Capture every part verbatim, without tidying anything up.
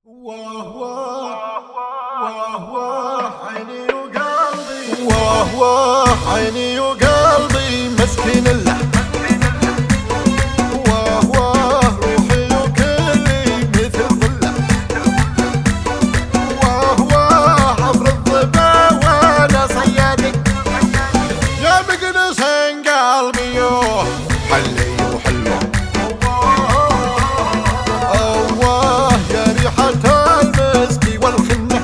واه واه واه واه عيني وقلبي، واه واه عيني وقلبي مسكين الله، واه واه روحي وكلي مثل ظله، واه واه عبر الظبا وانا صيادك يا مقنصين قلبي يوه حلي وحلو، اواه يا ريحة المسك والخنة،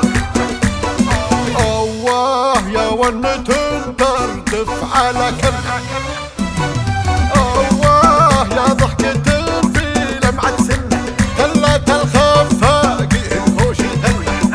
اواه يا ونة ترتف على كنة، اواه يا ضحكة في لمعة سنة خلت الخفاق ينفوش الهنة،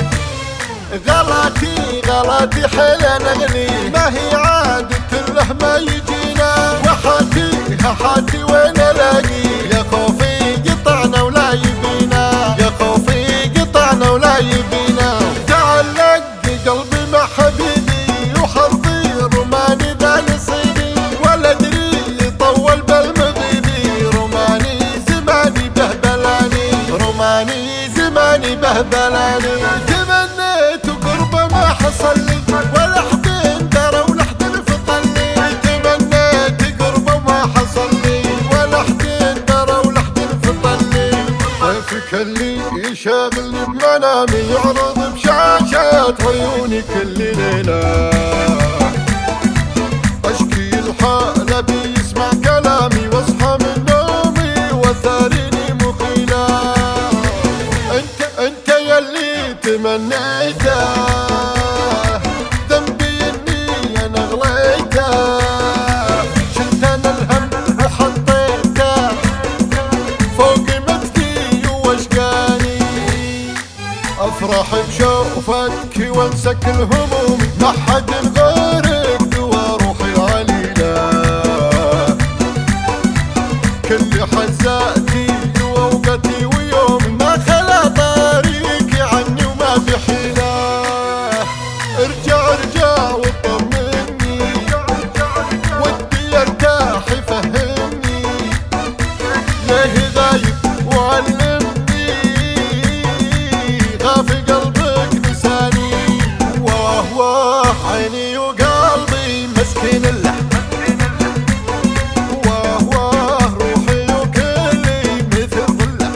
غلطي غلطي حيل نغني ما هي عادة له ما يجينا، وحاتي حاتي وين الاقي يا خوفي قطعنا ولا يبينا، يا خوفي قطعنا ولا يبينا، تعلق قلبي مع حبيبي وحظي رماني ذا نصيبي، ولا ادري طول بالمغيبي رماني زماني بهبلاني، رماني زماني بهبلاني، تمنيت قربه ما حصل لي ولا حدين درى ولا حدين فطلي، تمنيت قربه ما حصل لي ولا حدين درى ولا حدين فطلي، طيفك اللي يشاغلني بمنامي يعرض بشاشات عيوني كل ليلة، اشكي الحالة بيسمع كلامي واصحى من نومي وثاريني مخيلة، انت انت يلي تمنيته ذنبي اني انا غليته، شلت انا الهم وحطيته فوق مفتي واشقاني، افرح بشوفتك وانسى كل همومي ما حد غيرك دوا روحي العليلة، كل حزاتي واوقاتي ويومي ما خلا طريقي عني وما في حيلة، ارجع ارجع وطمني ودي ارتاح يفهمني ليه غايب وعلمني غافي قلبك نساني، واه واه عيني وقلبي مسكين الله، واه واه روحي وكلي مثل ظله،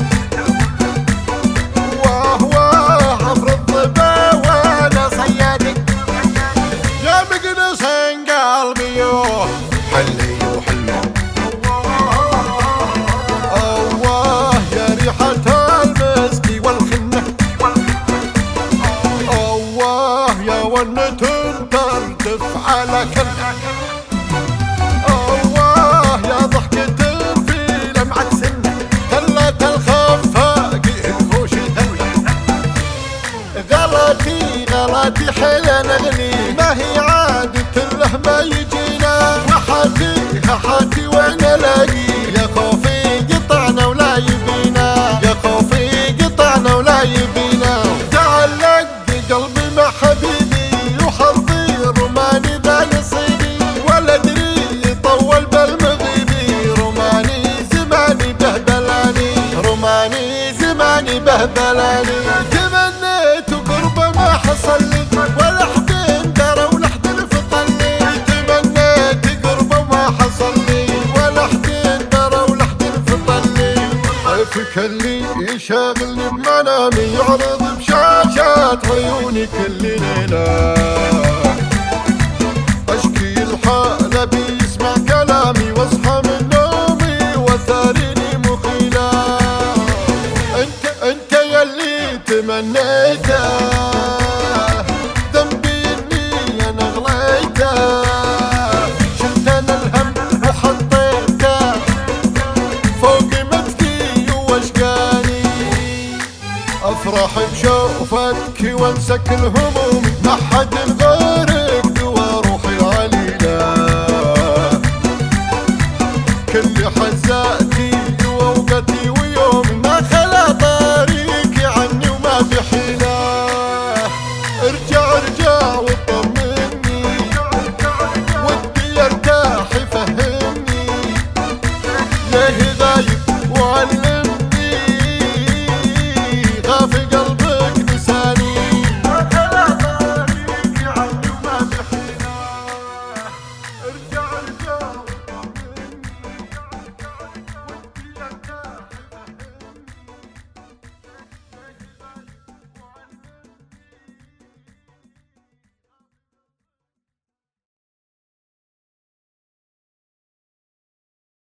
واه واه عبر الظبا وانا صيادك يا مقنصين قلبي يوه حلي وحلو، اواه يا ريحة المسك والخنة، اواه يا ونة ترتف على كنة، اواه يا ضحكة في لمعة سنة خلت الخفاق ينفوش الهنة، غلطي غلطي حيل نغني ما هي عادة له ما يجينا، وحاتي حاتي وين الاقي يا خوفي قطعنا ولا يبينا، يا خوفي قطعنا ولا يبينا، تعلق قلبي مع حبيبي وحظي رماني ذا نصيبي، ولا ادري طول بالمغيبي رماني زماني بهبلاني، رماني زماني بهبلاني، تمنيت قربه ما حصل لي ولا حدين درى ولا حدين فطلي، تمنيت قربه ما حصل لي ولا حدين درى ولا حدين فطلي، طيفك اللي يشاغلني بمنامي يعرض بشاشات عيوني كل ليلة، اشكي الحالة بيسمع كلامي واصحى من نومي وثاريني مخيلة، انت انت يلي تمنيته ذنبي اني انا غليته، شلت انا الهم وحطيته فوق مفتي واشقاني، افرح بشوفتك وانسى كل همومي ما حد